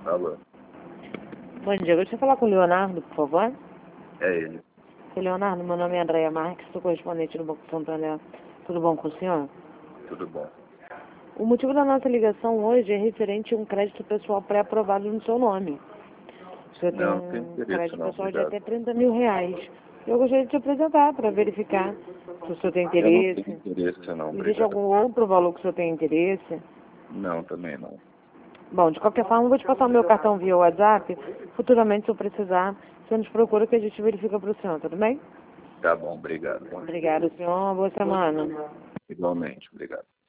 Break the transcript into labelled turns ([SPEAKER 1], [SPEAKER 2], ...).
[SPEAKER 1] Alô?
[SPEAKER 2] Bom dia, eu gostaria de falar com o Leonardo, por favor.
[SPEAKER 1] É ele.
[SPEAKER 2] Seu Leonardo, meu nome é Andréia Marques, sou correspondente do Banco Santander. Tudo bom com o senhor?
[SPEAKER 1] Tudo bom.
[SPEAKER 2] O motivo da nossa ligação hoje é referente a um crédito pessoal pré-aprovado no seu nome. O senhor tem
[SPEAKER 1] Não, tem
[SPEAKER 2] um
[SPEAKER 1] interesse
[SPEAKER 2] crédito
[SPEAKER 1] não,
[SPEAKER 2] pessoal de
[SPEAKER 1] obrigado.
[SPEAKER 2] até 30 mil reais. Eu gostaria de te apresentar para verificar se o senhor tem
[SPEAKER 1] Eu não tenho
[SPEAKER 2] interesse.
[SPEAKER 1] interesse não,
[SPEAKER 2] Existe
[SPEAKER 1] obrigado.
[SPEAKER 2] algum outro valor que o senhor tem interesse?
[SPEAKER 1] Não, também não.
[SPEAKER 2] Bom, de qualquer forma, eu vou te passar o meu cartão via WhatsApp. Futuramente, se eu precisar, você nos procura que a gente verifica para o senhor, tudo bem?
[SPEAKER 1] Tá bom, obrigado.
[SPEAKER 2] Obrigada, senhor. Boa semana.
[SPEAKER 1] Igualmente, obrigado.